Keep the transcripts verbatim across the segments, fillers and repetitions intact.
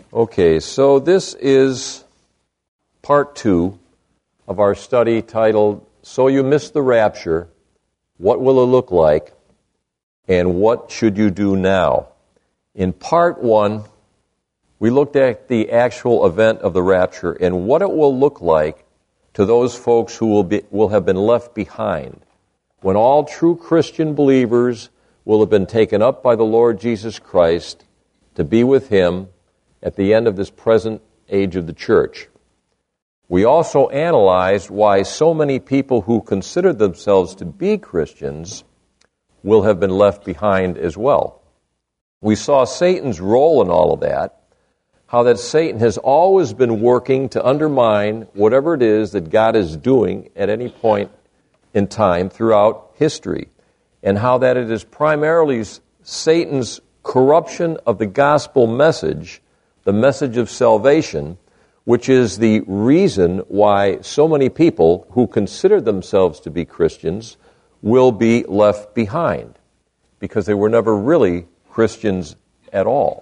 Okay, so this is part two of our study titled, So You Missed the Rapture, What Will It Look Like, and What Should You Do Now? In part one, we looked at the actual event of the rapture and what it will look like to those folks who will be, will have been left behind when all true Christian believers will have been taken up by the Lord Jesus Christ to be with Him at the end of this present age of the church. We also analyzed why so many people who consider themselves to be Christians will have been left behind as well. We saw Satan's role in all of that, how that Satan has always been working to undermine whatever it is that God is doing at any point in time throughout history, and how that it is primarily Satan's corruption of the gospel message, the message of salvation, which is the reason why so many people who consider themselves to be Christians will be left behind, because they were never really Christians at all.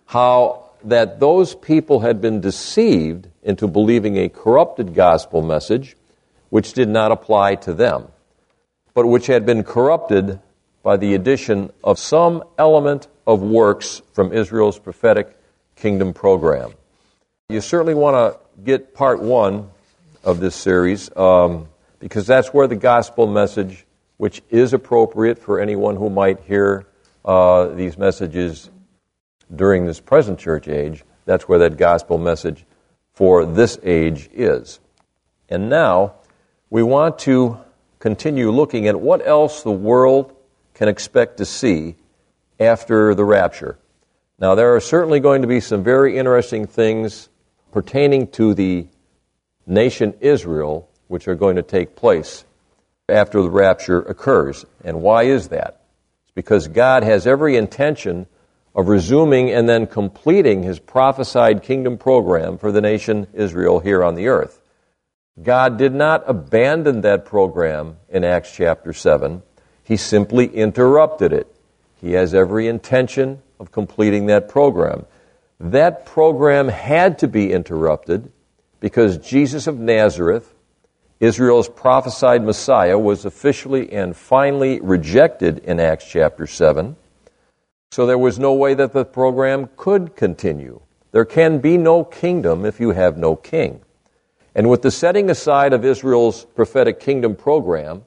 How that those people had been deceived into believing a corrupted gospel message, which did not apply to them, but which had been corrupted by the addition of some element of works from Israel's prophetic kingdom program. You certainly want to get part one of this series, um, because that's where the gospel message, which is appropriate for anyone who might hear uh, these messages during this present church age, that's where that gospel message for this age is. And now, we want to continue looking at what else the world can expect to see after the rapture. Now, there are certainly going to be some very interesting things pertaining to the nation Israel, which are going to take place after the rapture occurs. And why is that? It's because God has every intention of resuming and then completing His prophesied kingdom program for the nation Israel here on the earth. God did not abandon that program in Acts chapter seven. He simply interrupted it. He has every intention of completing that program. That program had to be interrupted because Jesus of Nazareth, Israel's prophesied Messiah, was officially and finally rejected in Acts chapter seven. So there was no way that the program could continue. There can be no kingdom if you have no king. And with the setting aside of Israel's prophetic kingdom program,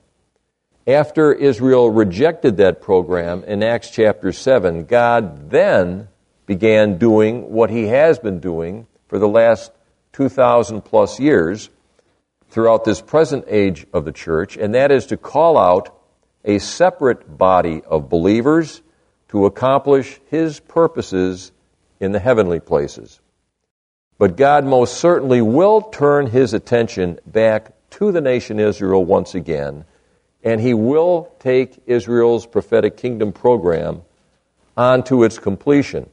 after Israel rejected that program in Acts chapter seven, God then began doing what He has been doing for the last two thousand plus years throughout this present age of the church, and that is to call out a separate body of believers to accomplish His purposes in the heavenly places. But God most certainly will turn His attention back to the nation Israel once again, and He will take Israel's prophetic kingdom program on to its completion.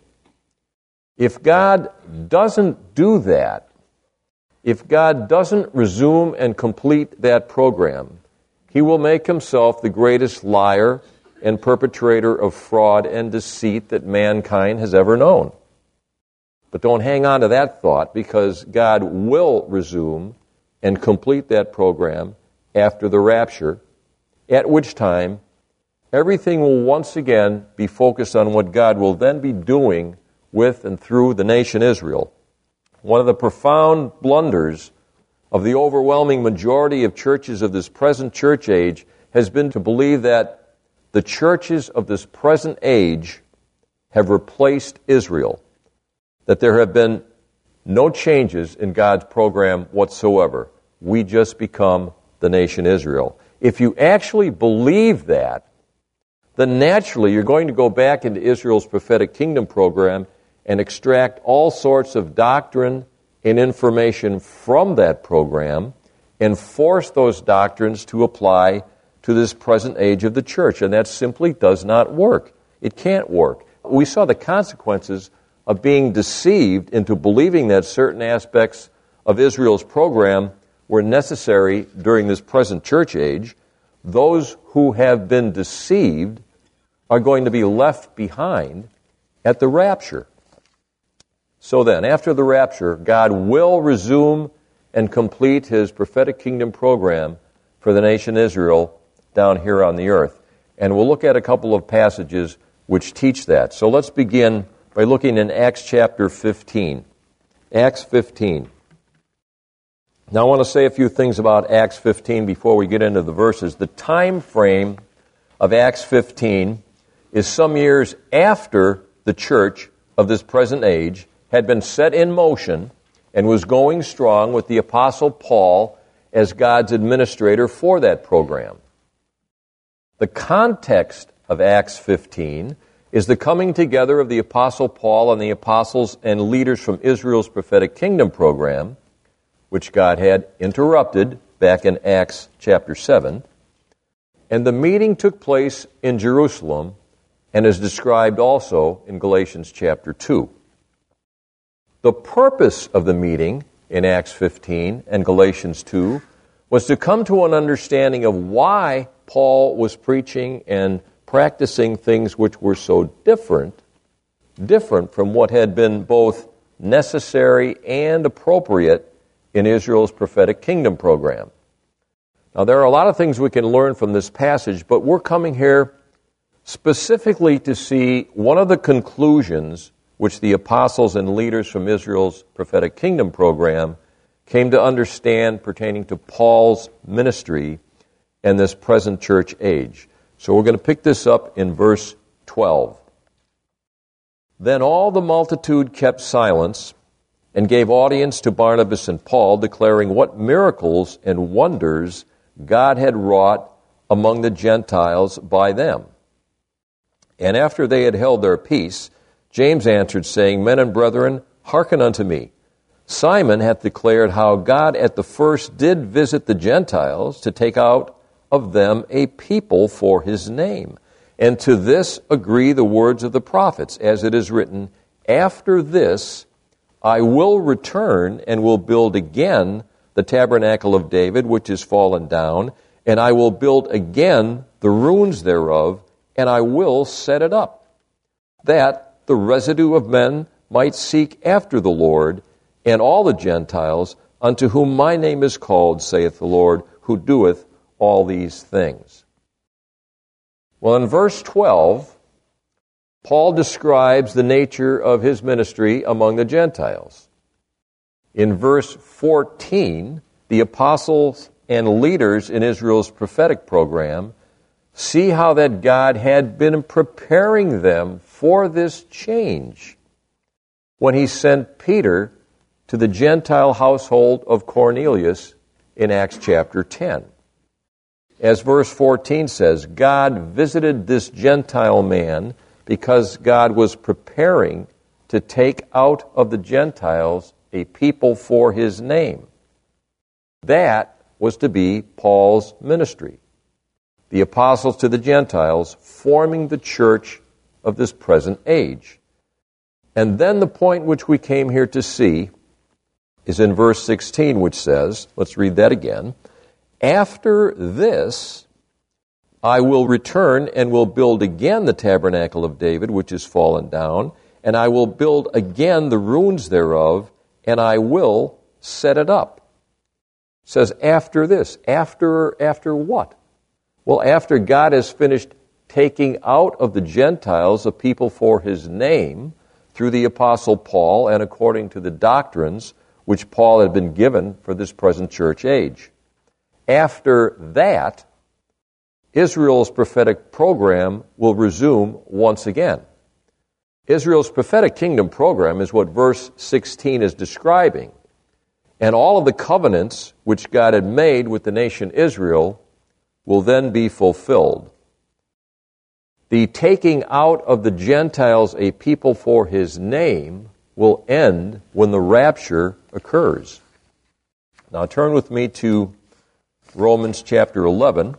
If God doesn't do that, if God doesn't resume and complete that program, He will make Himself the greatest liar and perpetrator of fraud and deceit that mankind has ever known. But don't hang on to that thought, because God will resume and complete that program after the rapture, at which time everything will once again be focused on what God will then be doing with and through the nation Israel. One of the profound blunders of the overwhelming majority of churches of this present church age has been to believe that the churches of this present age have replaced Israel, that there have been no changes in God's program whatsoever. We just become the nation Israel. If you actually believe that, then naturally you're going to go back into Israel's prophetic kingdom program and extract all sorts of doctrine and information from that program and force those doctrines to apply to this present age of the church. And that simply does not work. It can't work. We saw the consequences of being deceived into believing that certain aspects of Israel's program were necessary during this present church age. Those who have been deceived are going to be left behind at the rapture. So then, after the rapture, God will resume and complete his prophetic kingdom program for the nation Israel down here on the earth. And we'll look at a couple of passages which teach that. So let's begin by looking in Acts chapter fifteen. Acts fifteen. Now I want to say a few things about Acts fifteen before we get into the verses. The time frame of Acts fifteen is some years after the church of this present age had been set in motion and was going strong with the Apostle Paul as God's administrator for that program. The context of Acts fifteen is the coming together of the Apostle Paul and the apostles and leaders from Israel's prophetic kingdom program, which God had interrupted back in Acts chapter seven. And the meeting took place in Jerusalem and is described also in Galatians chapter two. The purpose of the meeting in Acts fifteen and Galatians two was to come to an understanding of why Paul was preaching and practicing things which were so different, different from what had been both necessary and appropriate in Israel's prophetic kingdom program. Now, there are a lot of things we can learn from this passage, but we're coming here specifically to see one of the conclusions which the apostles and leaders from Israel's prophetic kingdom program came to understand pertaining to Paul's ministry and this present church age. So we're going to pick this up in verse twelve. Then all the multitude kept silence and gave audience to Barnabas and Paul, declaring what miracles and wonders God had wrought among the Gentiles by them. And after they had held their peace, James answered, saying, Men and brethren, hearken unto me. Simon hath declared how God at the first did visit the Gentiles to take out of them a people for his name. And to this agree the words of the prophets, as it is written, After this I will return and will build again the tabernacle of David, which is fallen down, and I will build again the ruins thereof, and I will set it up, that the residue of men might seek after the Lord, and all the Gentiles, unto whom my name is called, saith the Lord, who doeth all these things. Well, in verse twelve, Paul describes the nature of his ministry among the Gentiles. In verse fourteen, the apostles and leaders in Israel's prophetic program see how that God had been preparing them for this change when he sent Peter to the Gentile household of Cornelius in Acts chapter ten. As verse fourteen says, God visited this Gentile man because God was preparing to take out of the Gentiles a people for his name. That was to be Paul's ministry. The apostles to the Gentiles forming the church of this present age. And then the point which we came here to see is in verse sixteen, which says, let's read that again, After this I will return and will build again the tabernacle of David, which is fallen down, and I will build again the ruins thereof, and I will set it up. It says, after this. After, after what? Well, after God has finished taking out of the Gentiles a people for his name through the Apostle Paul and according to the doctrines which Paul had been given for this present church age. After that, Israel's prophetic program will resume once again. Israel's prophetic kingdom program is what verse sixteen is describing. And all of the covenants which God had made with the nation Israel will then be fulfilled. The taking out of the Gentiles a people for his name will end when the rapture occurs. Now turn with me to Romans chapter eleven.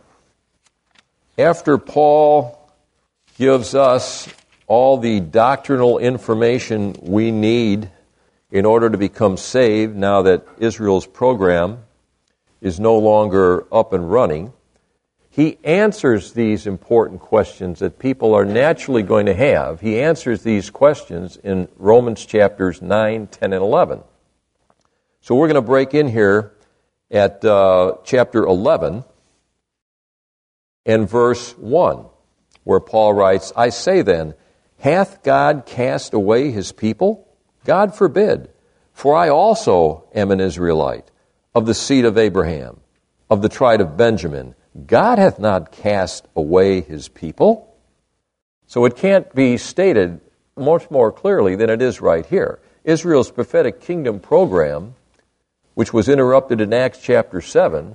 After Paul gives us all the doctrinal information we need in order to become saved now that Israel's program is no longer up and running, he answers these important questions that people are naturally going to have. He answers these questions in Romans chapters nine, ten, and eleven. So we're going to break in here at uh, chapter eleven and verse one, where Paul writes, I say then, hath God cast away his people? God forbid. For I also am an Israelite, of the seed of Abraham, of the tribe of Benjamin. God hath not cast away his people. So it can't be stated much more clearly than it is right here. Israel's prophetic kingdom program, which was interrupted in Acts chapter seven,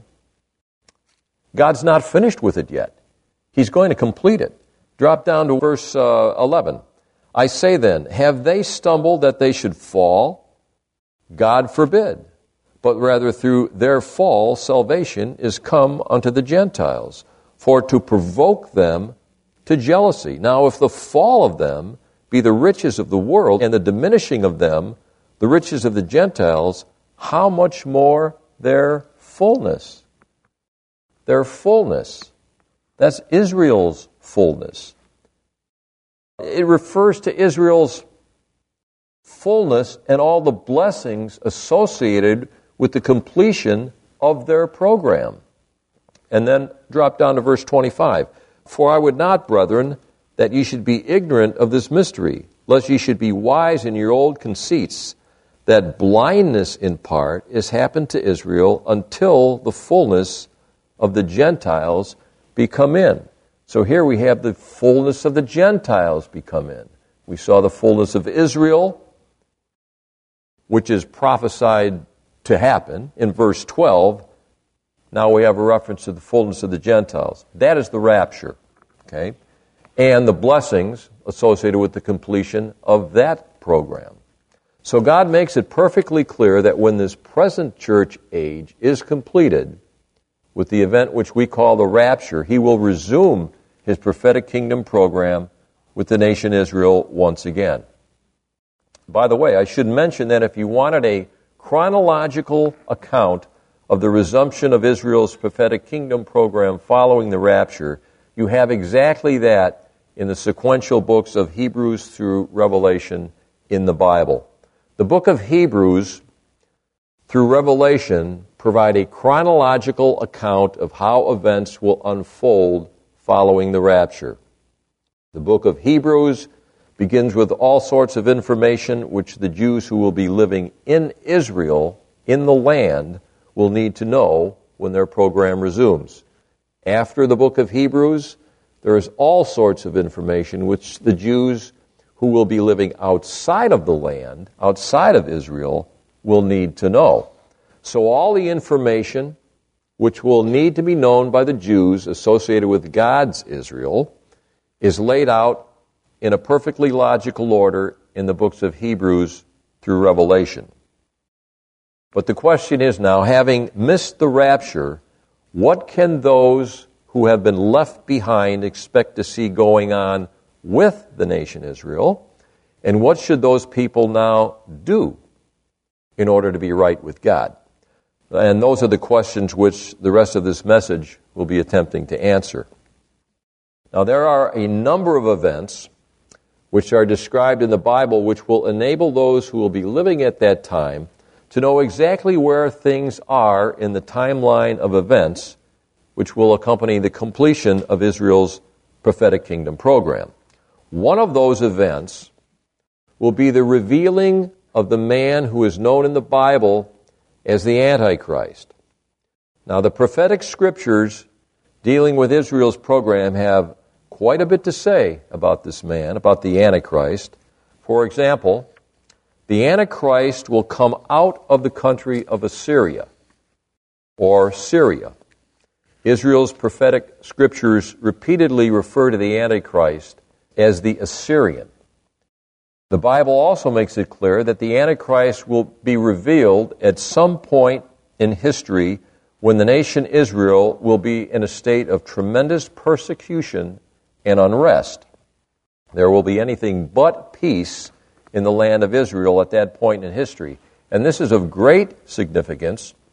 God's not finished with it yet. He's going to complete it. Drop down to verse uh, eleven. I say then, have they stumbled that they should fall? God forbid. But rather through their fall, salvation is come unto the Gentiles, for to provoke them to jealousy. Now if the fall of them be the riches of the world, and the diminishing of them the riches of the Gentiles, how much more their fullness? Their fullness. That's Israel's fullness. It refers to Israel's fullness and all the blessings associated with the completion of their program. And then drop down to verse twenty-five. For I would not, brethren, that ye should be ignorant of this mystery, lest ye should be wise in your old conceits, that blindness in part is happened to Israel until the fullness of the Gentiles be come in. So here we have the fullness of the Gentiles become in. We saw the fullness of Israel, which is prophesied to happen in verse twelve. Now we have a reference to the fullness of the Gentiles. That is the rapture, okay? And the blessings associated with the completion of that program. So God makes it perfectly clear that when this present church age is completed, with the event which we call the rapture, he will resume his prophetic kingdom program with the nation Israel once again. By the way, I should mention that if you wanted a chronological account of the resumption of Israel's prophetic kingdom program following the rapture, you have exactly that in the sequential books of Hebrews through Revelation in the Bible. The book of Hebrews through Revelation provide a chronological account of how events will unfold following the rapture. The book of Hebrews begins with all sorts of information which the Jews who will be living in Israel, in the land, will need to know when their program resumes. After the book of Hebrews, there is all sorts of information which the Jews who will be living outside of the land, outside of Israel, will need to know. So all the information which will need to be known by the Jews associated with God's Israel is laid out in a perfectly logical order in the books of Hebrews through Revelation. But the question is now, having missed the rapture, what can those who have been left behind expect to see going on with the nation Israel? And what should those people now do in order to be right with God? And those are the questions which the rest of this message will be attempting to answer. Now, there are a number of events which are described in the Bible which will enable those who will be living at that time to know exactly where things are in the timeline of events which will accompany the completion of Israel's prophetic kingdom program. One of those events will be the revealing of the man who is known in the Bible as the Antichrist. Now, the prophetic scriptures dealing with Israel's program have quite a bit to say about this man, about the Antichrist. For example, the Antichrist will come out of the country of Assyria, or Syria. Israel's prophetic scriptures repeatedly refer to the Antichrist as the Assyrian. The Bible also makes it clear that the Antichrist will be revealed at some point in history when the nation Israel will be in a state of tremendous persecution and unrest. There will be anything but peace in the land of Israel at that point in history. And this is of great significance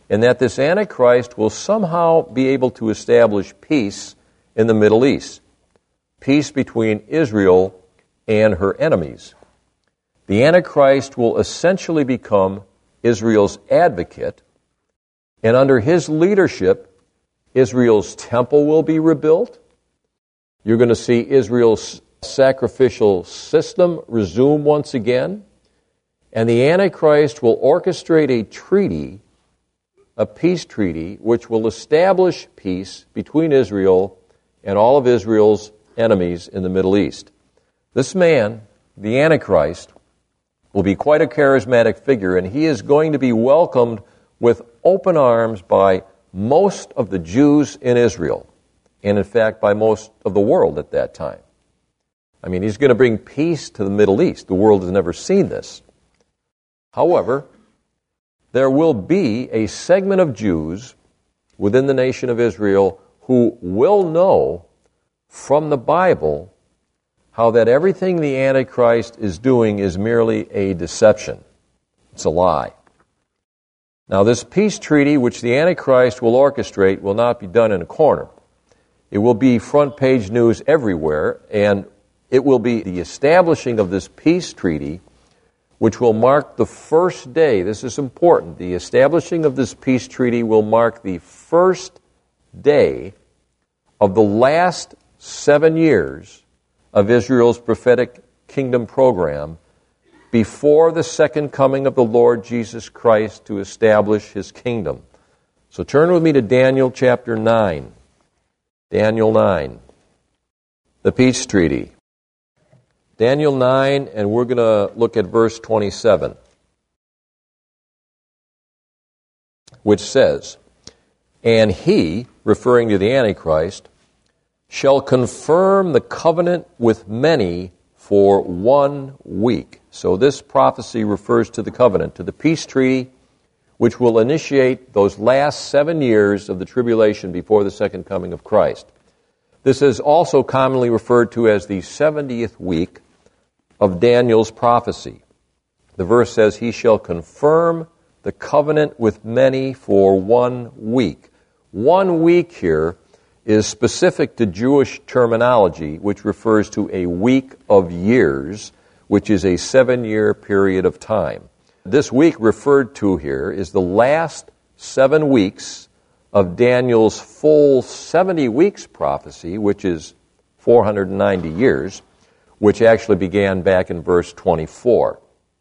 and that this Antichrist will somehow be able to establish peace in the Middle East, peace between Israel and her enemies. The Antichrist will essentially become Israel's advocate, and under his leadership, Israel's temple will be rebuilt. You're going to see Israel's sacrificial system resume once again, and the Antichrist will orchestrate a treaty, a peace treaty, which will establish peace between Israel and all of Israel's enemies in the Middle East. This man, the Antichrist, will be quite a charismatic figure, and he is going to be welcomed with open arms by most of the Jews in Israel, and in fact by most of the world at that time. I mean, he's going to bring peace to the Middle East. The world has never seen this. However, there will be a segment of Jews within the nation of Israel who will know from the Bible how that everything the Antichrist is doing is merely a deception. It's a lie. Now, this peace treaty, which the Antichrist will orchestrate, will not be done in a corner. It will be front page news everywhere, and it will be the establishing of this peace treaty, which will mark the first day. This is important. The establishing of this peace treaty will mark the first day of the last seven years of Israel's prophetic kingdom program before the second coming of the Lord Jesus Christ to establish his kingdom. So turn with me to Daniel chapter nine. Daniel nine. The peace treaty. Daniel nine, and we're going to look at verse twenty-seven, which says, "And he," referring to the Antichrist, "shall confirm the covenant with many for one week." So this prophecy refers to the covenant, to the peace treaty, which will initiate those last seven years of the tribulation before the second coming of Christ. This is also commonly referred to as the seventieth week of Daniel's prophecy. The verse says, "He shall confirm the covenant with many for one week." One week here is specific to Jewish terminology, which refers to a week of years, which is a seven-year period of time. This week referred to here is the last seven weeks of Daniel's full seventy weeks prophecy, which is four hundred ninety years, which actually began back in verse twenty-four.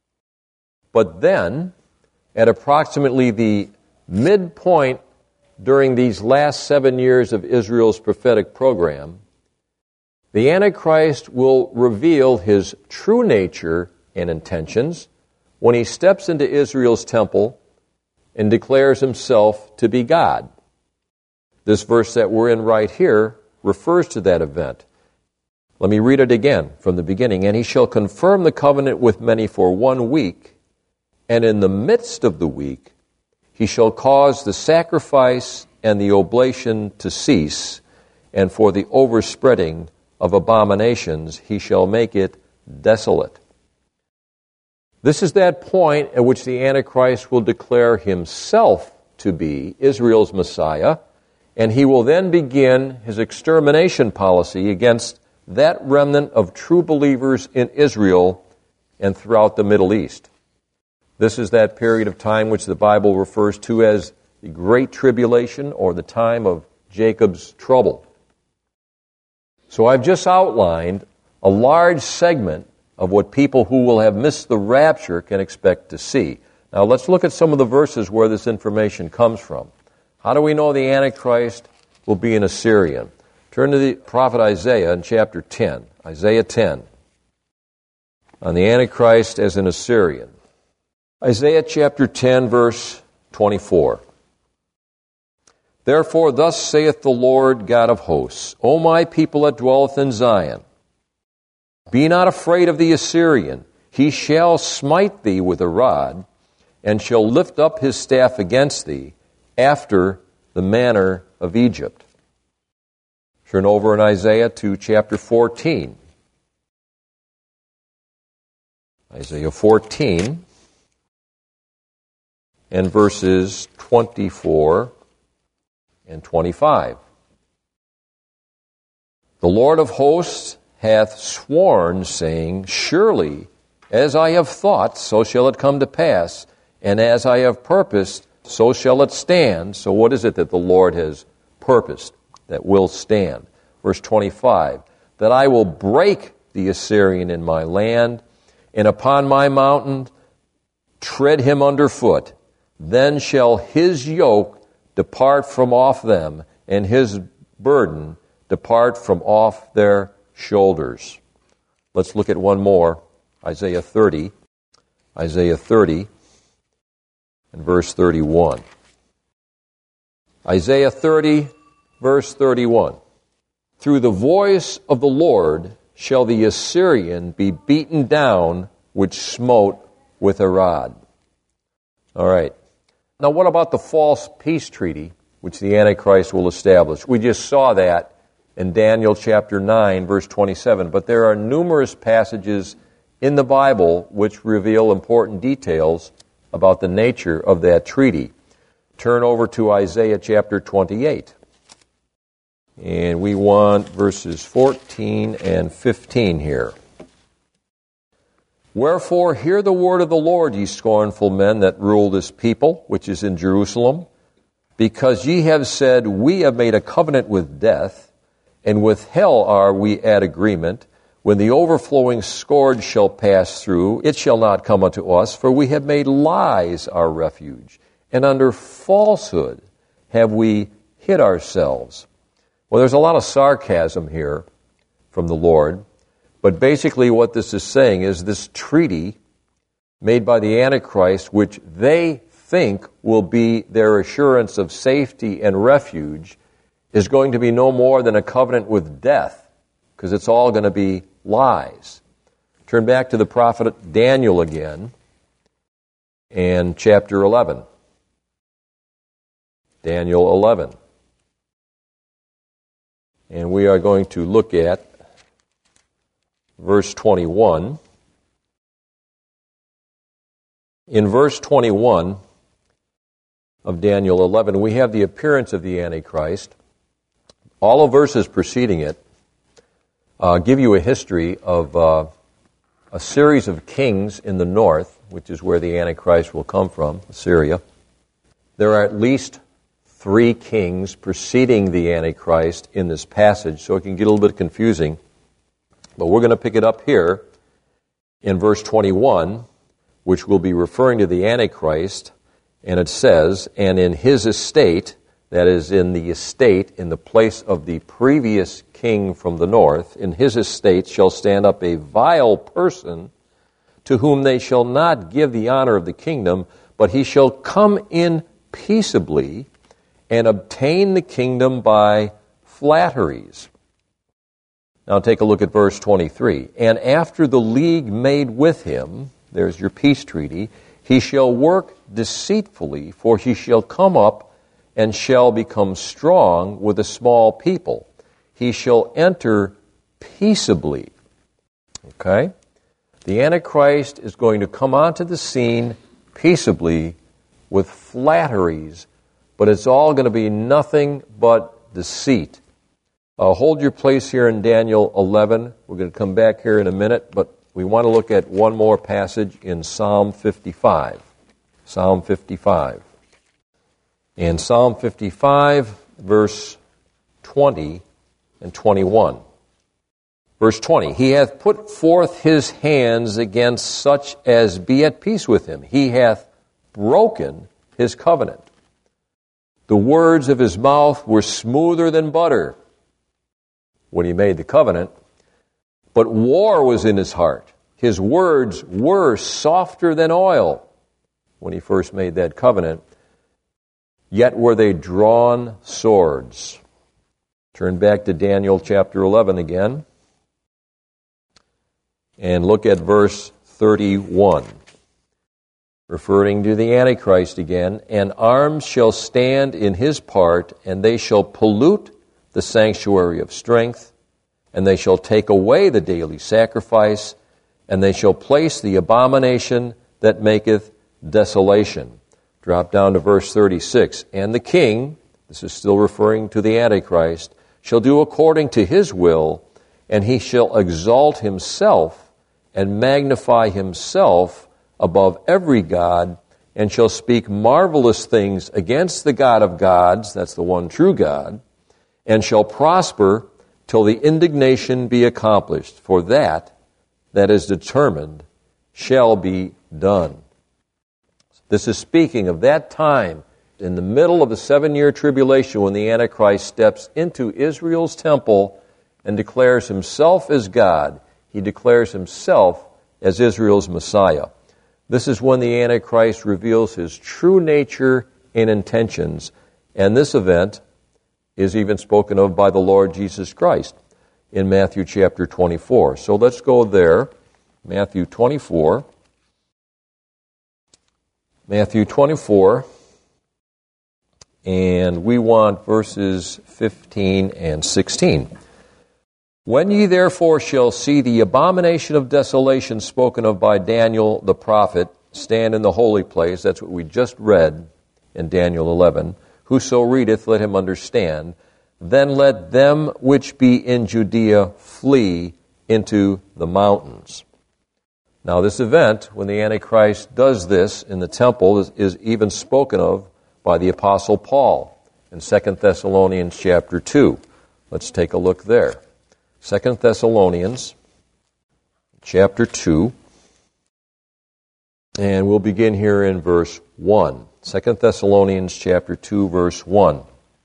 But then, at approximately the midpoint during these last seven years of Israel's prophetic program, the Antichrist will reveal his true nature and intentions when he steps into Israel's temple and declares himself to be God. This verse that we're in right here refers to that event. Let me read it again from the beginning. "And he shall confirm the covenant with many for one week, and in the midst of the week he shall cause the sacrifice and the oblation to cease, and for the overspreading of abominations he shall make it desolate." This is that point at which the Antichrist will declare himself to be Israel's Messiah, and he will then begin his extermination policy against that remnant of true believers in Israel and throughout the Middle East. This is that period of time which the Bible refers to as the Great Tribulation, or the time of Jacob's trouble. So I've just outlined a large segment of what people who will have missed the rapture can expect to see. Now let's look at some of the verses where this information comes from. How do we know the Antichrist will be an Assyrian? Turn to the prophet Isaiah in chapter ten. Isaiah ten. On the Antichrist as an Assyrian. Isaiah chapter ten, verse twenty-four. "Therefore thus saith the Lord God of hosts, O my people that dwelleth in Zion, be not afraid of the Assyrian. He shall smite thee with a rod, and shall lift up his staff against thee, after the manner of Egypt." Turn over in Isaiah to chapter fourteen. Isaiah fourteen. and verses twenty-four and twenty-five. The Lord of hosts hath sworn, saying, Surely, as I have thought, so shall it come to pass, and as I have purposed, so shall it stand. So what is it that the Lord has purposed that will stand? Verse twenty-five, that I will break the Assyrian in my land, and upon my mountain tread him under foot. Then shall his yoke depart from off them, and his burden depart from off their shoulders. Let's look at one more. Isaiah thirty. Isaiah thirty and verse thirty-one. Isaiah thirty, verse thirty-one. Through the voice of the Lord shall the Assyrian be beaten down, which smote with a rod. All right. Now what about the false peace treaty, which the Antichrist will establish? We just saw that in Daniel chapter nine, verse twenty-seven. But there are numerous passages in the Bible which reveal important details about the nature of that treaty. Turn over to Isaiah chapter twenty-eight. And we want verses fourteen and fifteen here. Wherefore, hear the word of the Lord, ye scornful men that rule this people, which is in Jerusalem. Because ye have said, We have made a covenant with death, and with hell are we at agreement. When the overflowing scourge shall pass through, it shall not come unto us, for we have made lies our refuge, and under falsehood have we hid ourselves. Well, there's a lot of sarcasm here from the Lord, but basically what this is saying is this treaty made by the Antichrist, which they think will be their assurance of safety and refuge, is going to be no more than a covenant with death, because it's all going to be lies. Turn back to the prophet Daniel again, and chapter eleven. Daniel eleven. And we are going to look at verse twenty-one. In verse twenty-one of Daniel eleven, we have the appearance of the Antichrist. All the verses preceding it uh, give you a history of uh, a series of kings in the north, which is where the Antichrist will come from, Assyria. There are at least three kings preceding the Antichrist in this passage, so it can get a little bit confusing. But we're going to pick it up here in verse twenty-one, which will be referring to the Antichrist, and it says, And in his estate, that is, in the estate, in the place of the previous king from the north, in his estate shall stand up a vile person, to whom they shall not give the honor of the kingdom, but he shall come in peaceably, and obtain the kingdom by flatteries. Now take a look at verse twenty-three. And after the league made with him, there's your peace treaty, he shall work deceitfully, for he shall come up and shall become strong with a small people. He shall enter peaceably. Okay? The Antichrist is going to come onto the scene peaceably with flatteries, but it's all going to be nothing but deceit. Uh, hold your place here in Daniel eleven. We're going to come back here in a minute, but we want to look at one more passage in Psalm fifty-five. Psalm fifty-five. In Psalm fifty-five, verse twenty and twenty-one. Verse twenty, He hath put forth his hands against such as be at peace with him. He hath broken his covenant. The words of his mouth were smoother than butter when he made the covenant, but war was in his heart. His words were softer than oil when he first made that covenant, yet were they drawn swords. Turn back to Daniel chapter eleven again and look at verse thirty-one. Referring to the Antichrist again, and arms shall stand in his part, and they shall pollute the sanctuary of strength, and they shall take away the daily sacrifice, and they shall place the abomination that maketh desolation. Drop down to verse thirty-six. And the king, this is still referring to the Antichrist, shall do according to his will, and he shall exalt himself and magnify himself above every god, and shall speak marvelous things against the God of gods, that's the one true God, and shall prosper till the indignation be accomplished. For that, that is determined, shall be done. This is speaking of that time in the middle of the seven-year tribulation when the Antichrist steps into Israel's temple and declares himself as God. He declares himself as Israel's Messiah. This is when the Antichrist reveals his true nature and intentions, and this event is even spoken of by the Lord Jesus Christ in Matthew chapter twenty-four. So let's go there, Matthew twenty-four. Matthew twenty-four, and we want verses fifteen and sixteen. When ye therefore shall see the abomination of desolation spoken of by Daniel the prophet stand in the holy place, that's what we just read in Daniel eleven, whoso readeth, let him understand, then let them which be in Judea flee into the mountains. Now this event, when the Antichrist does this in the temple, is, is even spoken of by the Apostle Paul in Second Thessalonians chapter two. Let's take a look there. Second Thessalonians chapter two, and we'll begin here in verse one. Second Thessalonians chapter two, verse one.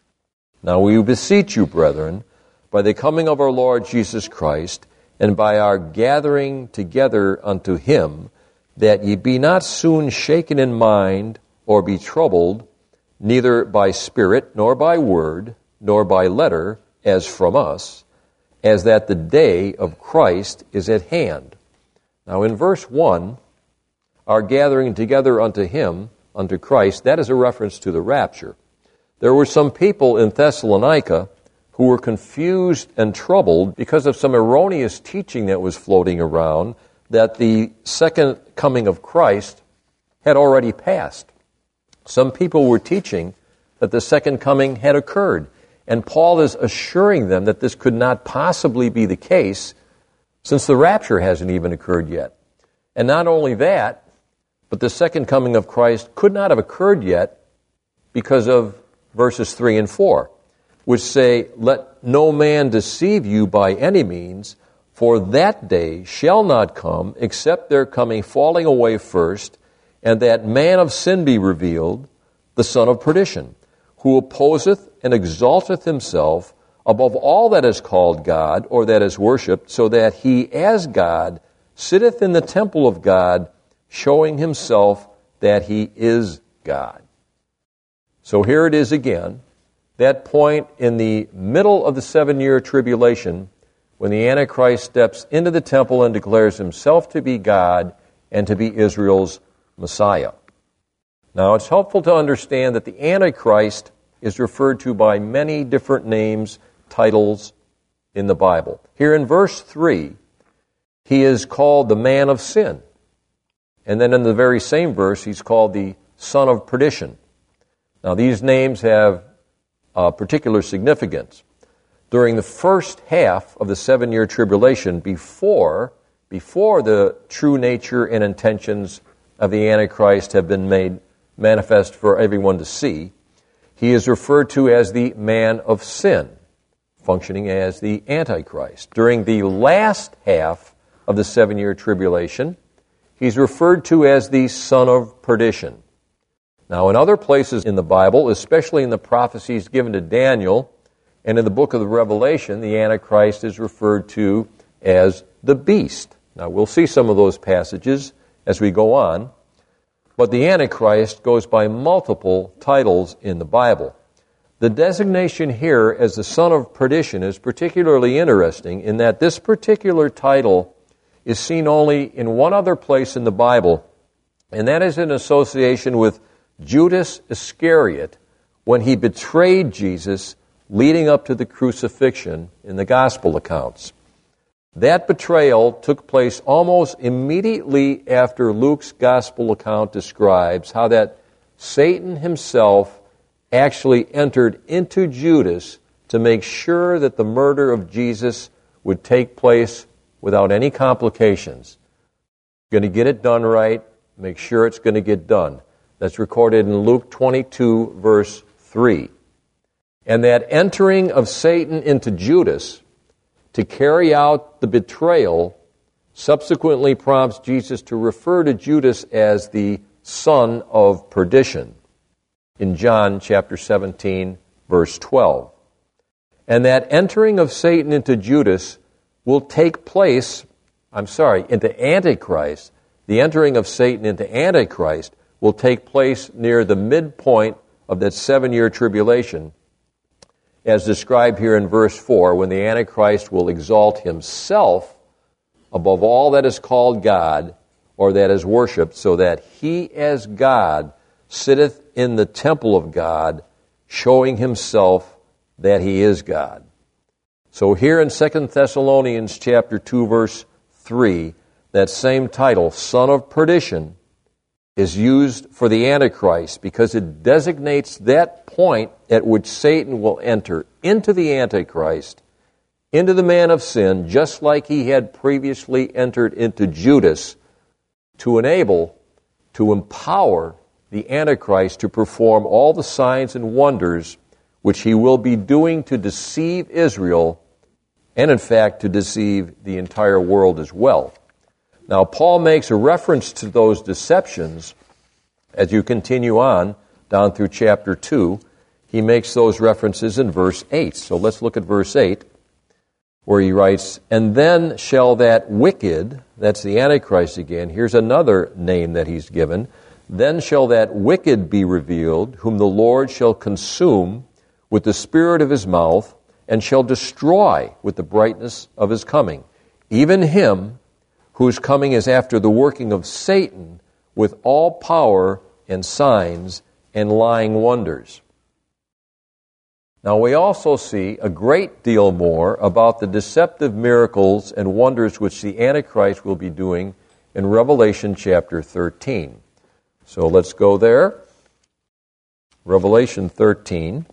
Now we beseech you, brethren, by the coming of our Lord Jesus Christ, and by our gathering together unto him, that ye be not soon shaken in mind, or be troubled, neither by spirit, nor by word, nor by letter, as from us, as that the day of Christ is at hand. Now in verse one, our gathering together unto him, unto Christ, that is a reference to the rapture. There were some people in Thessalonica who were confused and troubled because of some erroneous teaching that was floating around that the second coming of Christ had already passed. Some people were teaching that the second coming had occurred, and Paul is assuring them that this could not possibly be the case since the rapture hasn't even occurred yet. And not only that, but the second coming of Christ could not have occurred yet because of verses three and four, which say, let no man deceive you by any means, for that day shall not come, except there coming falling away first, and that man of sin be revealed, the son of perdition, who opposeth and exalteth himself above all that is called God, or that is worshipped, so that he as God sitteth in the temple of God, showing himself that he is God. So here it is again, that point in the middle of the seven-year tribulation, when the Antichrist steps into the temple and declares himself to be God and to be Israel's Messiah. Now, it's helpful to understand that the Antichrist is referred to by many different names, titles in the Bible. Here in verse three, he is called the man of sin. And then in the very same verse, he's called the son of perdition. Now, these names have uh, particular significance. During the first half of the seven-year tribulation, before, before the true nature and intentions of the Antichrist have been made manifest for everyone to see, he is referred to as the man of sin, functioning as the Antichrist. During the last half of the seven-year tribulation, he's referred to as the son of perdition. Now, in other places in the Bible, especially in the prophecies given to Daniel and in the book of the Revelation, the Antichrist is referred to as the beast. Now, we'll see some of those passages as we go on, but the Antichrist goes by multiple titles in the Bible. The designation here as the son of perdition is particularly interesting in that this particular title is seen only in one other place in the Bible, and that is in association with Judas Iscariot when he betrayed Jesus leading up to the crucifixion in the gospel accounts. That betrayal took place almost immediately after Luke's gospel account describes how that Satan himself actually entered into Judas to make sure that the murder of Jesus would take place without any complications. Going to get it done right, make sure it's going to get done. That's recorded in Luke twenty-two, verse three. And that entering of Satan into Judas to carry out the betrayal subsequently prompts Jesus to refer to Judas as the son of perdition in John chapter seventeen, verse twelve. And that entering of Satan into Judas will take place, I'm sorry, into Antichrist. The entering of Satan into Antichrist will take place near the midpoint of that seven-year tribulation, as described here in verse four, when the Antichrist will exalt himself above all that is called God or that is worshipped, so that he as God sitteth in the temple of God, showing himself that he is God. So here in Second Thessalonians chapter two, verse three, that same title, Son of Perdition, is used for the Antichrist because it designates that point at which Satan will enter into the Antichrist, into the man of sin, just like he had previously entered into Judas, to enable, to empower the Antichrist to perform all the signs and wonders which he will be doing to deceive Israel and, in fact, to deceive the entire world as well. Now, Paul makes a reference to those deceptions as you continue on down through chapter two. He makes those references in verse eight. So let's look at verse eight, where he writes, "And then shall that wicked," that's the Antichrist again, here's another name that he's given, "then shall that wicked be revealed, whom the Lord shall consume with the spirit of his mouth, and shall destroy with the brightness of his coming, even him whose coming is after the working of Satan with all power and signs and lying wonders." Now we also see a great deal more about the deceptive miracles and wonders which the Antichrist will be doing in Revelation chapter thirteen. So let's go there. Revelation thirteen.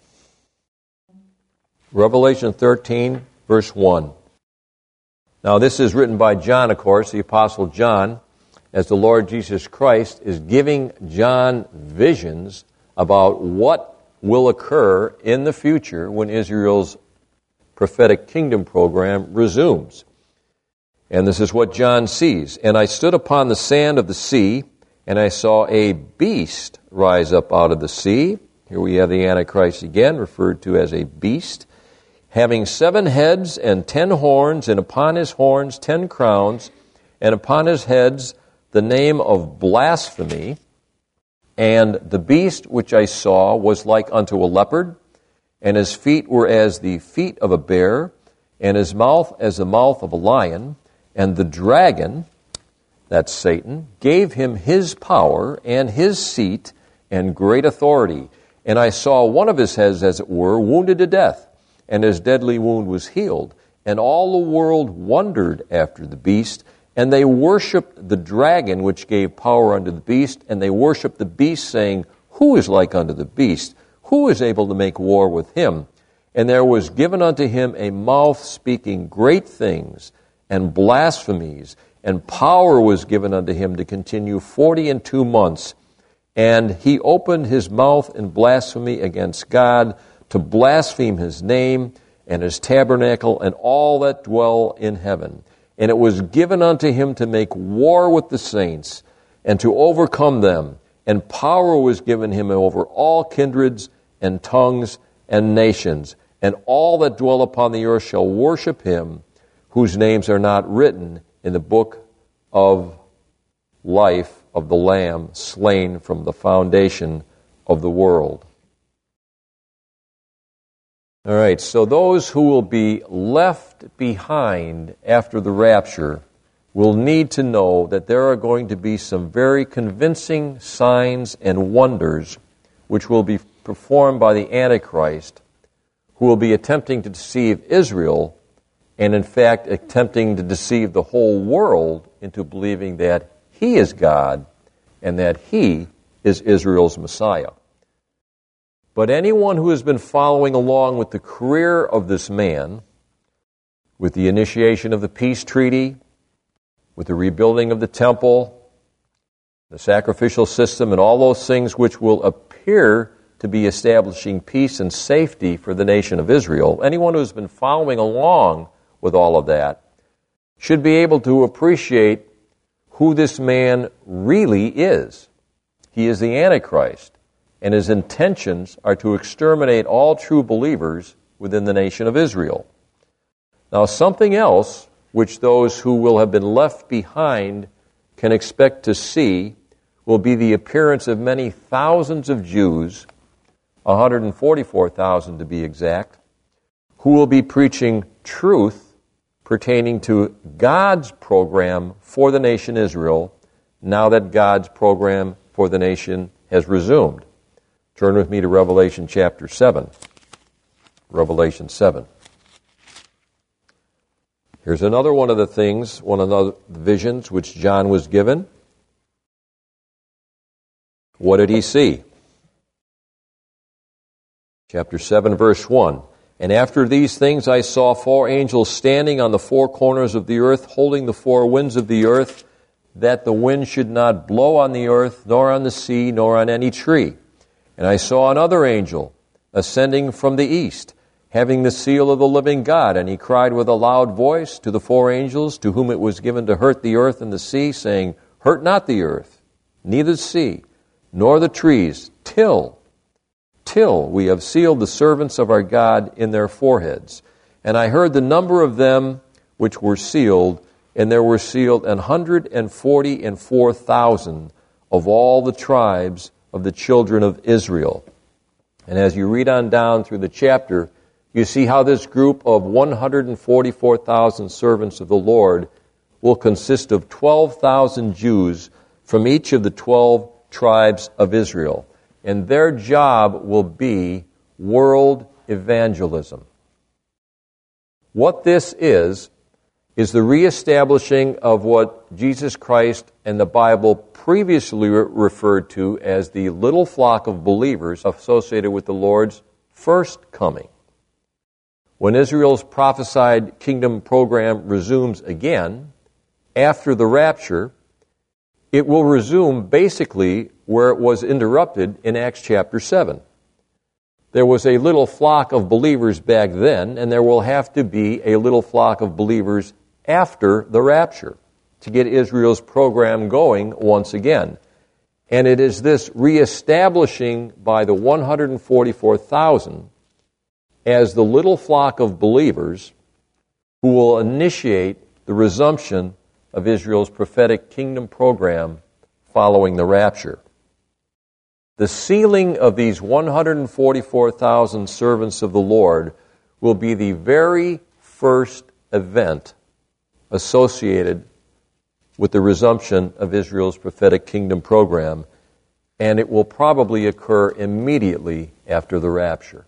Revelation thirteen, verse one. Now this is written by John, of course, the Apostle John, as the Lord Jesus Christ is giving John visions about what will occur in the future when Israel's prophetic kingdom program resumes. And this is what John sees. "And I stood upon the sand of the sea, and I saw a beast rise up out of the sea." Here we have the Antichrist again, referred to as a beast, "having seven heads and ten horns, and upon his horns ten crowns, and upon his heads the name of blasphemy. And the beast which I saw was like unto a leopard, and his feet were as the feet of a bear, and his mouth as the mouth of a lion. And the dragon," that's Satan, "gave him his power and his seat and great authority. And I saw one of his heads, as it were, wounded to death, and his deadly wound was healed. And all the world wondered after the beast, and they worshipped the dragon which gave power unto the beast, and they worshipped the beast, saying, Who is like unto the beast? Who is able to make war with him? And there was given unto him a mouth speaking great things and blasphemies, and power was given unto him to continue forty and two months. And he opened his mouth in blasphemy against God, to blaspheme his name and his tabernacle and all that dwell in heaven. And it was given unto him to make war with the saints and to overcome them. And power was given him over all kindreds and tongues and nations. And all that dwell upon the earth shall worship him, whose names are not written in the book of life of the Lamb slain from the foundation of the world. All right, so those who will be left behind after the rapture will need to know that there are going to be some very convincing signs and wonders which will be performed by the Antichrist, who will be attempting to deceive Israel and, in fact, attempting to deceive the whole world into believing that he is God and that he is Israel's Messiah. But anyone who has been following along with the career of this man, with the initiation of the peace treaty, with the rebuilding of the temple, the sacrificial system, and all those things which will appear to be establishing peace and safety for the nation of Israel, anyone who has been following along with all of that should be able to appreciate who this man really is. He is the Antichrist, and his intentions are to exterminate all true believers within the nation of Israel. Now, something else which those who will have been left behind can expect to see will be the appearance of many thousands of Jews, one hundred forty-four thousand to be exact, who will be preaching truth pertaining to God's program for the nation Israel, now that God's program for the nation has resumed. Turn with me to Revelation chapter seven. Revelation seven. Here's another one of the things, one of the visions which John was given. What did he see? Chapter seven, verse one. And after these things I saw four angels standing on the four corners of the earth, holding the four winds of the earth, that the wind should not blow on the earth, nor on the sea, nor on any tree. And I saw another angel ascending from the east, having the seal of the living God. And he cried with a loud voice to the four angels, to whom it was given to hurt the earth and the sea, saying, Hurt not the earth, neither the sea, nor the trees, till till we have sealed the servants of our God in their foreheads. And I heard the number of them which were sealed, and there were sealed an hundred and forty and four thousand of all the tribes of the children of Israel. And as you read on down through the chapter, you see how this group of one hundred forty-four thousand servants of the Lord will consist of twelve thousand Jews from each of the twelve tribes of Israel. And their job will be world evangelism. What this is, is the reestablishing of what Jesus Christ and the Bible previously re- referred to as the little flock of believers associated with the Lord's first coming. When Israel's prophesied kingdom program resumes again, after the rapture, it will resume basically where it was interrupted in Acts chapter seven. There was a little flock of believers back then, and there will have to be a little flock of believers after the rapture to get Israel's program going once again. And it is this reestablishing by the one hundred forty-four thousand as the little flock of believers who will initiate the resumption of Israel's prophetic kingdom program following the rapture. The sealing of these one hundred forty-four thousand servants of the Lord will be the very first event associated with the resumption of Israel's prophetic kingdom program, and it will probably occur immediately after the rapture.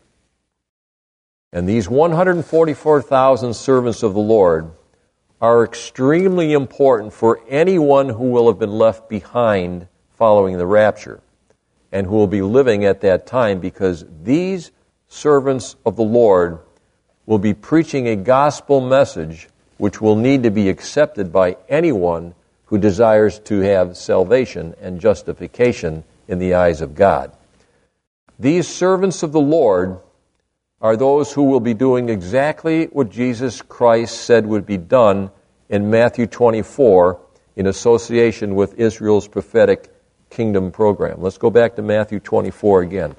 And these one hundred forty-four thousand servants of the Lord are extremely important for anyone who will have been left behind following the rapture and who will be living at that time, because these servants of the Lord will be preaching a gospel message which will need to be accepted by anyone who desires to have salvation and justification in the eyes of God. These servants of the Lord are those who will be doing exactly what Jesus Christ said would be done in Matthew twenty-four in association with Israel's prophetic kingdom program. Let's go back to Matthew twenty-four again.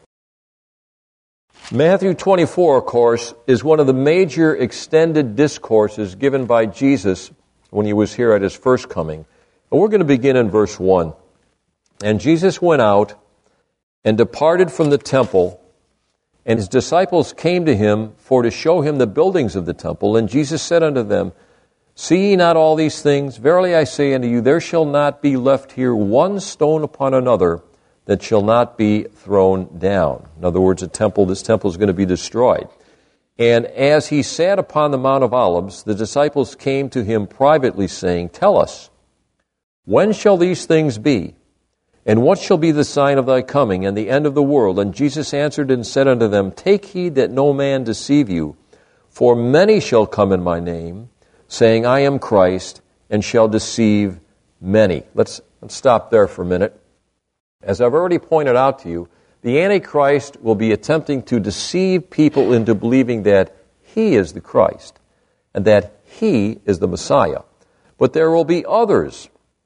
Matthew twenty-four, of course, is one of the major extended discourses given by Jesus when he was here at his first coming. And we're going to begin in verse one. And Jesus went out and departed from the temple, and his disciples came to him for to show him the buildings of the temple. And Jesus said unto them, See ye not all these things? Verily I say unto you, there shall not be left here one stone upon another that shall not be thrown down. In other words, a temple, this temple is going to be destroyed. And as he sat upon the Mount of Olives, the disciples came to him privately, saying, Tell us, when shall these things be? And what shall be the sign of thy coming and the end of the world? And Jesus answered and said unto them, Take heed that no man deceive you, for many shall come in my name, saying, I am Christ, and shall deceive many. Let's, let's stop there for a minute. As I've already pointed out to you, the Antichrist will be attempting to deceive people into believing that he is the Christ, and that he is the Messiah. But there will be others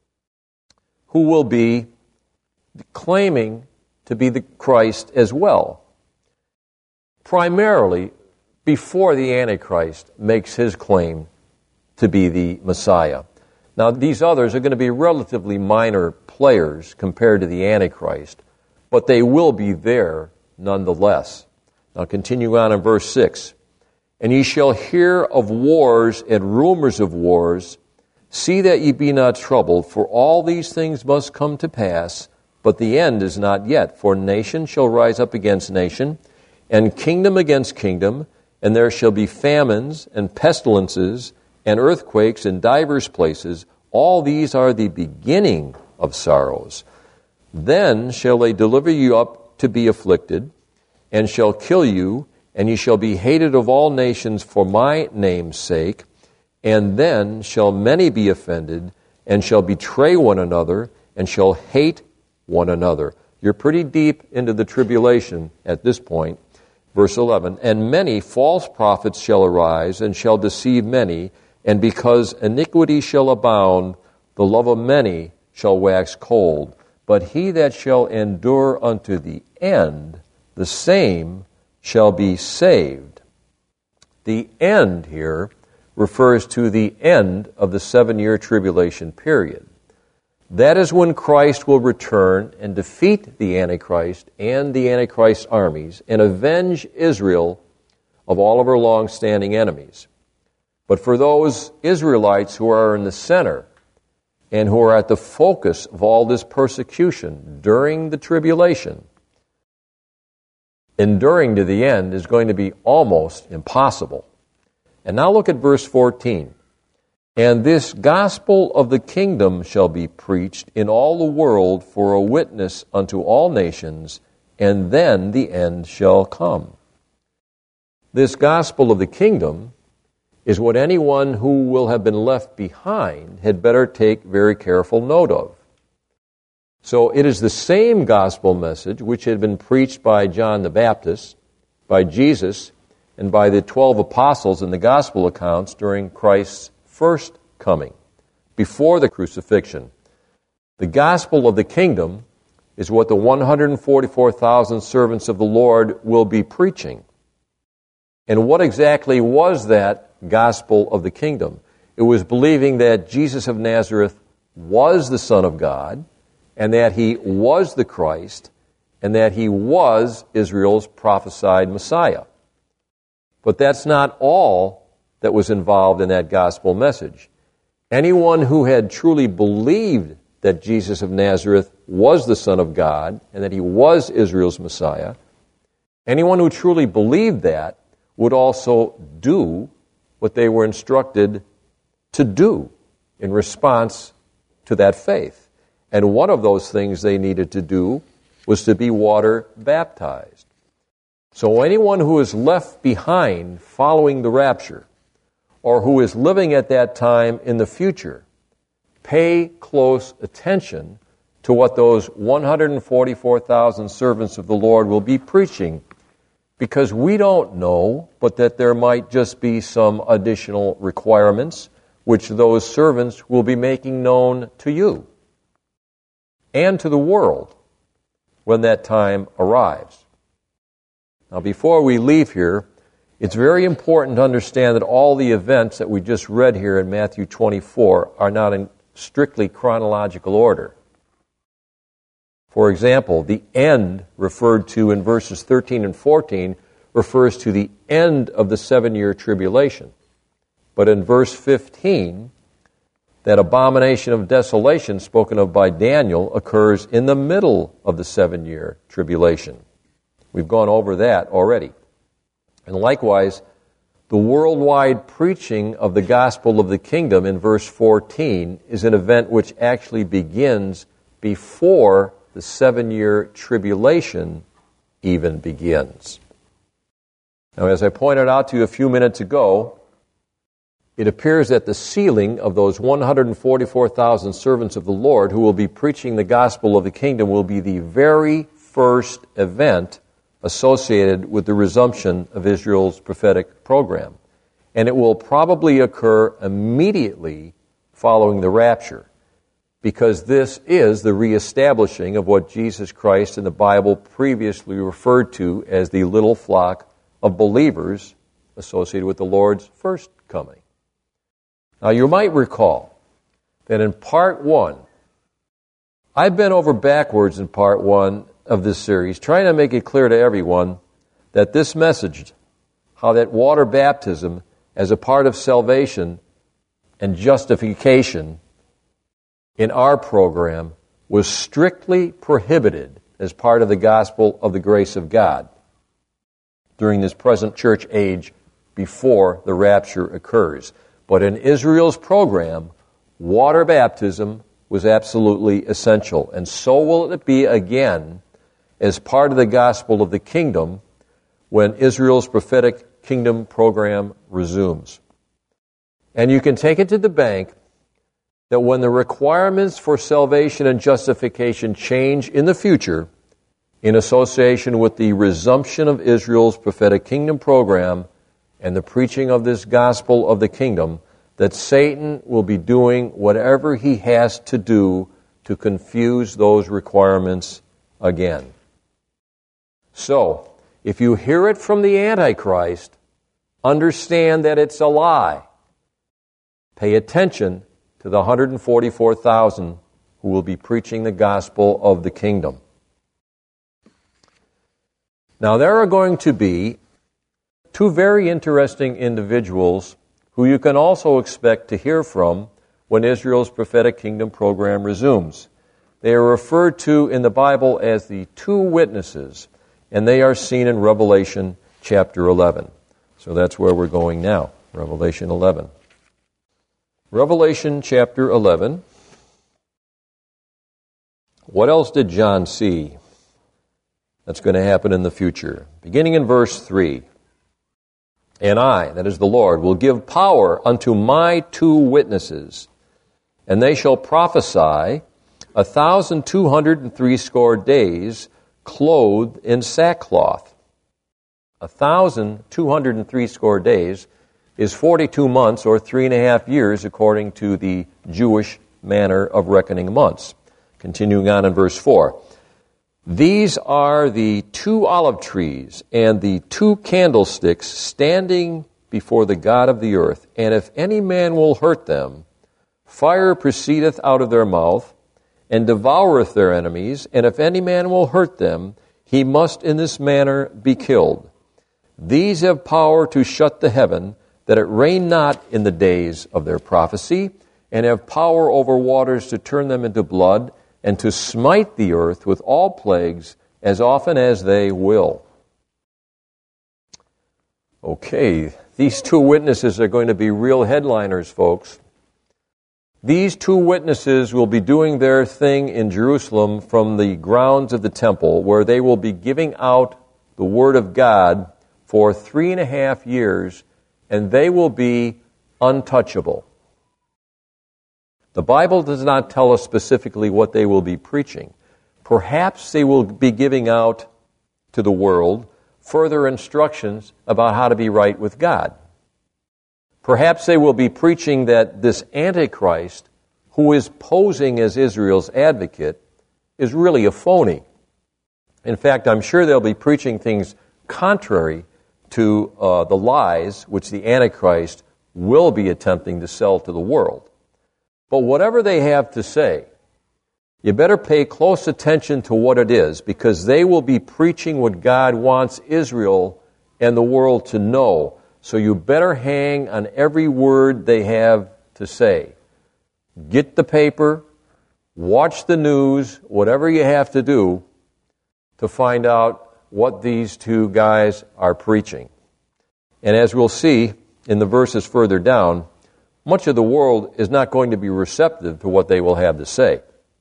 who will be claiming to be the Christ as well, primarily before the Antichrist makes his claim to be the Messiah. Now, these others are going to be relatively minor players compared to the Antichrist, but they will be there nonetheless. Now, continue on in verse six. And ye shall hear of wars and rumors of wars. See that ye be not troubled, for all these things must come to pass, but the end is not yet. For nation shall rise up against nation, and kingdom against kingdom, and there shall be famines and pestilences and earthquakes in divers places. All these are the beginning of sorrows. Then shall they deliver you up to be afflicted, and shall kill you, and ye shall be hated of all nations for my name's sake. And then shall many be offended, and shall betray one another, and shall hate one another. You're pretty deep into the tribulation at this point. Verse eleven, And many false prophets shall arise, and shall deceive many, and because iniquity shall abound, the love of many shall wax cold. But he that shall endure unto the end, the same shall be saved. The end here refers to the end of the seven-year tribulation period. That is when Christ will return and defeat the Antichrist and the Antichrist's armies and avenge Israel of all of her long-standing enemies. But for those Israelites who are in the center and who are at the focus of all this persecution during the tribulation, enduring to the end is going to be almost impossible. And now look at verse fourteen. And this gospel of the kingdom shall be preached in all the world for a witness unto all nations, and then the end shall come. This gospel of the kingdom is what anyone who will have been left behind had better take very careful note of. So it is the same gospel message which had been preached by John the Baptist, by Jesus, and by the twelve apostles in the gospel accounts during Christ's first coming, before the crucifixion. The gospel of the kingdom is what the one hundred forty-four thousand servants of the Lord will be preaching. And what exactly was that gospel of the kingdom? It was believing that Jesus of Nazareth was the Son of God, and that he was the Christ, and that he was Israel's prophesied Messiah. But that's not all that was involved in that gospel message. Anyone who had truly believed that Jesus of Nazareth was the Son of God and that he was Israel's Messiah, anyone who truly believed that would also do what they were instructed to do in response to that faith. And one of those things they needed to do was to be water baptized. So anyone who is left behind following the rapture, or who is living at that time in the future, pay close attention to what those one hundred forty-four thousand servants of the Lord will be preaching, because we don't know, but that there might just be some additional requirements which those servants will be making known to you and to the world when that time arrives. Now, before we leave here, it's very important to understand that all the events that we just read here in Matthew twenty-four are not in strictly chronological order. For example, the end referred to in verses thirteen and fourteen refers to the end of the seven-year tribulation. But in verse fifteen, that abomination of desolation spoken of by Daniel occurs in the middle of the seven-year tribulation. We've gone over that already. And likewise, the worldwide preaching of the gospel of the kingdom in verse fourteen is an event which actually begins before the seven-year tribulation even begins. Now, as I pointed out to you a few minutes ago, it appears that the sealing of those one hundred forty-four thousand servants of the Lord who will be preaching the gospel of the kingdom will be the very first event associated with the resumption of Israel's prophetic program. And it will probably occur immediately following the rapture, because this is the reestablishing of what Jesus Christ in the Bible previously referred to as the little flock of believers associated with the Lord's first coming. Now, you might recall that in part one, I've been over backwards in part one of this series, trying to make it clear to everyone that this message, how that water baptism as a part of salvation and justification in our program was strictly prohibited as part of the gospel of the grace of God during this present church age before the rapture occurs. But in Israel's program, water baptism was absolutely essential. And so will it be again as part of the gospel of the kingdom when Israel's prophetic kingdom program resumes. And you can take it to the bank that when the requirements for salvation and justification change in the future, in association with the resumption of Israel's prophetic kingdom program and the preaching of this gospel of the kingdom, that Satan will be doing whatever he has to do to confuse those requirements again. So, if you hear it from the Antichrist, understand that it's a lie. Pay attention to the one hundred forty-four thousand who will be preaching the gospel of the kingdom. Now, there are going to be two very interesting individuals who you can also expect to hear from when Israel's prophetic kingdom program resumes. They are referred to in the Bible as the two witnesses, and they are seen in Revelation chapter eleven. So that's where we're going now, Revelation eleven. Revelation chapter eleven. What else did John see that's going to happen in the future? Beginning in verse three. And I, that is the Lord, will give power unto my two witnesses, and they shall prophesy a thousand two hundred and threescore days, clothed in sackcloth. A thousand two hundred and threescore days is forty-two months or three and a half years according to the Jewish manner of reckoning months. Continuing on in verse four. These are the two olive trees and the two candlesticks standing before the God of the earth. And if any man will hurt them, fire proceedeth out of their mouth, and devoureth their enemies. And if any man will hurt them, he must in this manner be killed. These have power to shut the heaven, that it rain not in the days of their prophecy, and have power over waters to turn them into blood, and to smite the earth with all plagues as often as they will. Okay, these two witnesses are going to be real headliners, folks. These two witnesses will be doing their thing in Jerusalem from the grounds of the temple, where they will be giving out the Word of God for three and a half years, and they will be untouchable. The Bible does not tell us specifically what they will be preaching. Perhaps they will be giving out to the world further instructions about how to be right with God. Perhaps they will be preaching that this Antichrist, who is posing as Israel's advocate, is really a phony. In fact, I'm sure they'll be preaching things contrary to uh, the lies which the Antichrist will be attempting to sell to the world. But whatever they have to say, you better pay close attention to what it is, because they will be preaching what God wants Israel and the world to know. So you better hang on every word they have to say. Get the paper, watch the news, whatever you have to do to find out what these two guys are preaching. And as we'll see in the verses further down, much of the world is not going to be receptive to what they will have to say.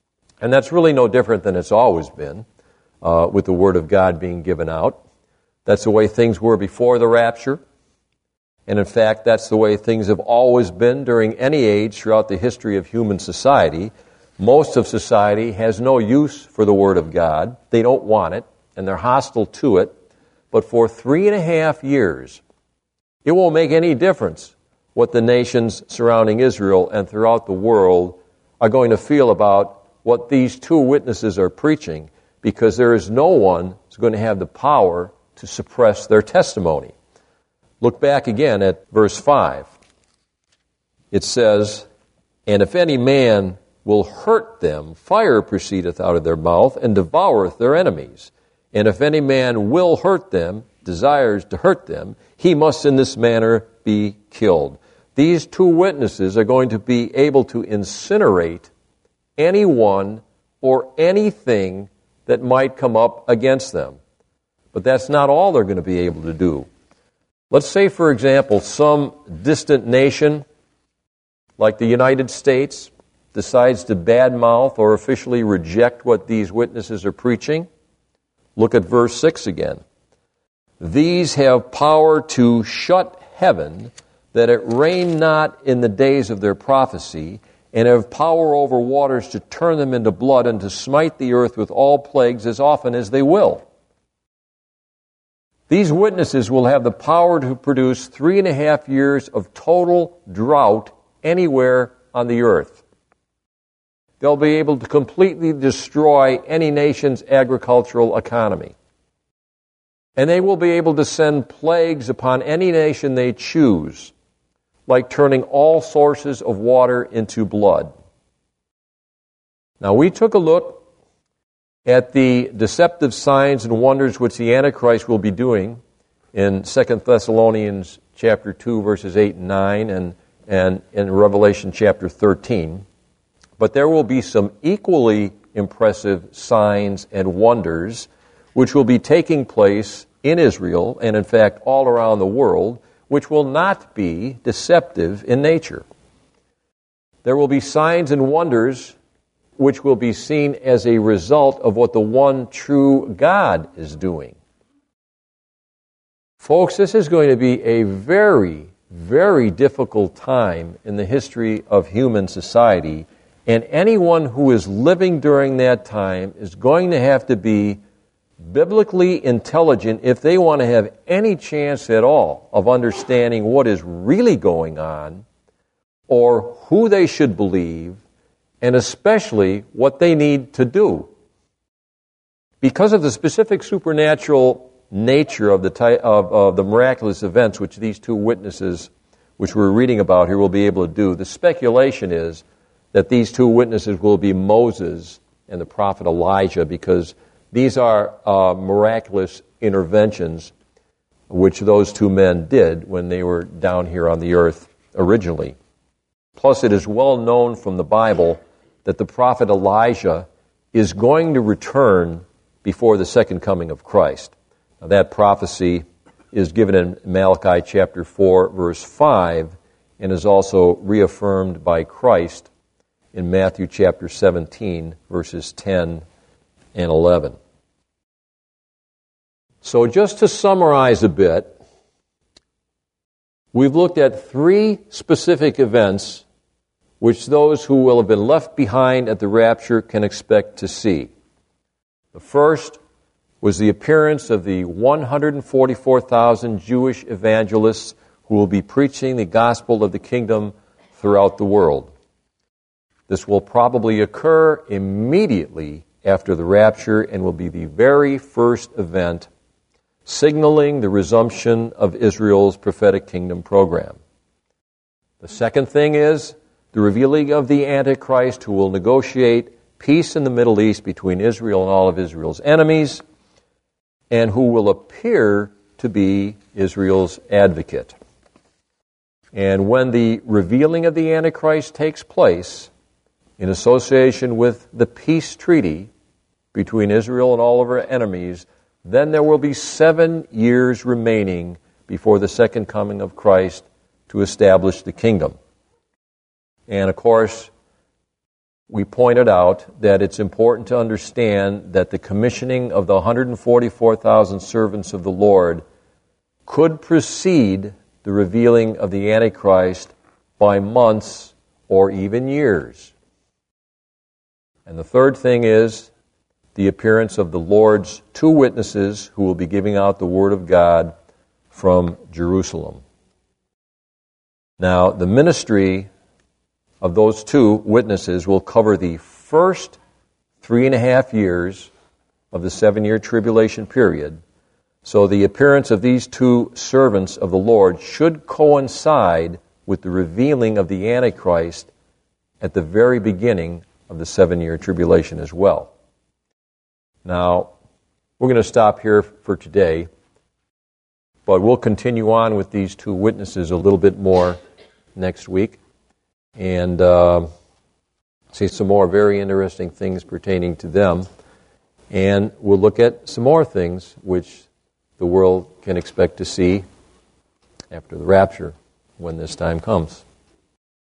And that's really no different than it's always been uh, with the Word of God being given out. That's the way things were before the rapture. And in fact, that's the way things have always been during any age throughout the history of human society. Most of society has no use for the Word of God. They don't want it, and they're hostile to it. But for three and a half years, it won't make any difference what the nations surrounding Israel and throughout the world are going to feel about what these two witnesses are preaching, because there is no one who's going to have the power to suppress their testimony. Look back again at verse five. It says, "And if any man will hurt them, fire proceedeth out of their mouth, and devoureth their enemies. And if any man will hurt them, desires to hurt them, he must in this manner be killed." These two witnesses are going to be able to incinerate anyone or anything that might come up against them. But that's not all they're going to be able to do. Let's say, for example, some distant nation, like the United States, decides to badmouth or officially reject what these witnesses are preaching. Look at verse six again. "These have power to shut heaven, that it rain not in the days of their prophecy, and have power over waters to turn them into blood, and to smite the earth with all plagues as often as they will." These witnesses will have the power to produce three and a half years of total drought anywhere on the earth. They'll be able to completely destroy any nation's agricultural economy. And they will be able to send plagues upon any nation they choose, like turning all sources of water into blood. Now, we took a look at the deceptive signs and wonders which the Antichrist will be doing in Second Thessalonians chapter two, verses eight and nine, and, and in Revelation chapter thirteen. But there will be some equally impressive signs and wonders which will be taking place in Israel, and in fact all around the world, which will not be deceptive in nature. There will be signs and wonders which will be seen as a result of what the one true God is doing. Folks, this is going to be a very, very difficult time in the history of human society, and anyone who is living during that time is going to have to be biblically intelligent if they want to have any chance at all of understanding what is really going on, or who they should believe, and especially what they need to do. Because of the specific supernatural nature of the ty- of, of the miraculous events which these two witnesses, which we're reading about here, will be able to do, the speculation is that these two witnesses will be Moses and the prophet Elijah, because these are uh, miraculous interventions which those two men did when they were down here on the earth originally. Plus, it is well known from the Bible that the prophet Elijah is going to return before the second coming of Christ. Now, that prophecy is given in Malachi chapter four, verse five, and is also reaffirmed by Christ in Matthew chapter seventeen, verses ten and eleven. So just to summarize a bit, we've looked at three specific events which those who will have been left behind at the rapture can expect to see. The first was the appearance of the one hundred forty-four thousand Jewish evangelists who will be preaching the gospel of the kingdom throughout the world. This will probably occur immediately after the rapture and will be the very first event signaling the resumption of Israel's prophetic kingdom program. The second thing is the revealing of the Antichrist, who will negotiate peace in the Middle East between Israel and all of Israel's enemies, and who will appear to be Israel's advocate. And when the revealing of the Antichrist takes place, in association with the peace treaty between Israel and all of her enemies, then there will be seven years remaining before the second coming of Christ to establish the kingdom. And of course, we pointed out that it's important to understand that the commissioning of the one hundred forty-four thousand servants of the Lord could precede the revealing of the Antichrist by months or even years. And the third thing is the appearance of the Lord's two witnesses who will be giving out the Word of God from Jerusalem. Now, the ministry of those two witnesses will cover the first three and a half years of the seven-year tribulation period. So the appearance of these two servants of the Lord should coincide with the revealing of the Antichrist at the very beginning of the seven-year tribulation as well. Now, we're going to stop here for today, but we'll continue on with these two witnesses a little bit more next week and uh, see some more very interesting things pertaining to them. And we'll look at some more things which the world can expect to see after the rapture when this time comes.